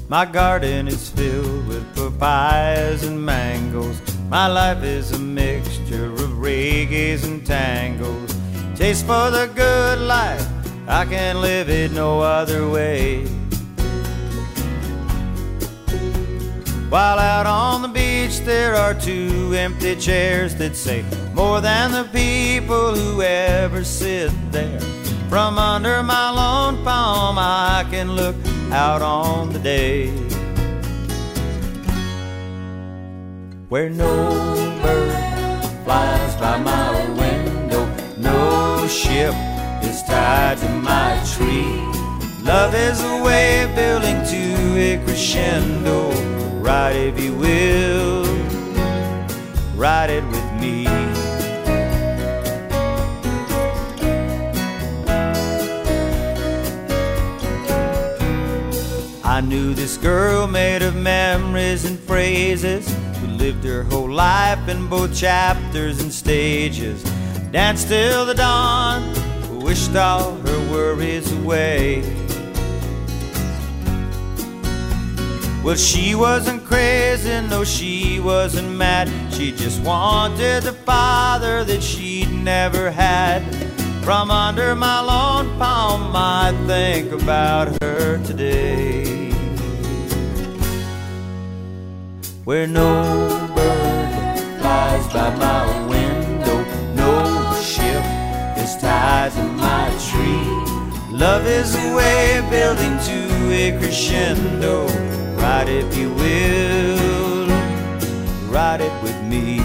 My garden is filled with papayas and mangoes. My life is a mixture of reggaes and tangos. Taste for the good life, I can't live it no other way. While out on the beach there are two empty chairs that say more than the people who ever sit there. From under my lone palm I can look out on the day, where no bird flies by my window, no ship is tied to my tree. Love is a way of building to a crescendo. Ride if you will, ride it with me. I knew this girl made of memories and phrases, who lived her whole life in both chapters and stages. Danced till the dawn, wished all her worries away. Well, she wasn't crazy, no, she wasn't mad. She just wanted the father that she'd never had. From under my lone palm I think about her today, where no bird flies by my window, no ship is tied to my tree. Love is a way of building to a crescendo. Ride if you will, ride it with me.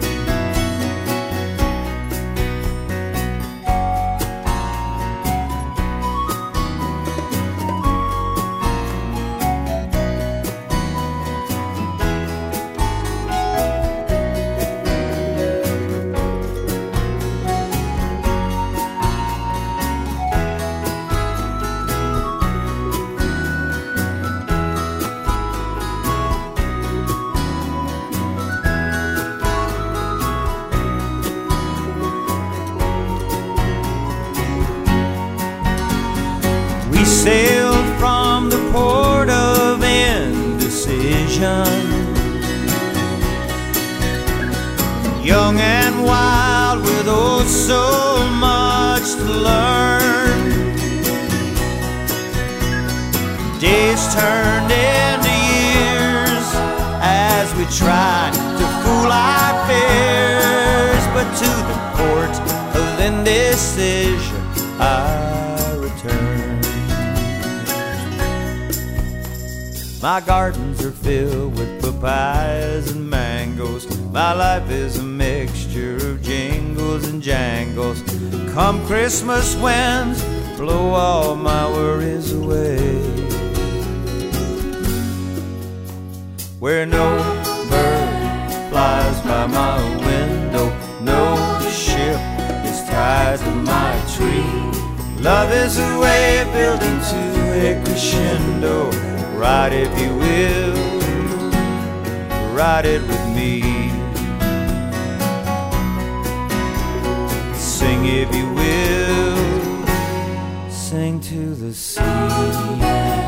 We sailed from the port of indecision, young and wild with oh so much to learn. Days turned into years as we tried to fool our fears, but to the port of indecision I returned. My gardens are filled with papayas and mangoes. My life is a mixture of jingles and jangles. Come Christmas winds, blow all my worries away, where no bird flies by my window, no ship is tied to my tree. Love is a way of building to a crescendo. Ride if you will, ride it with me. Sing if you will, sing to the sea.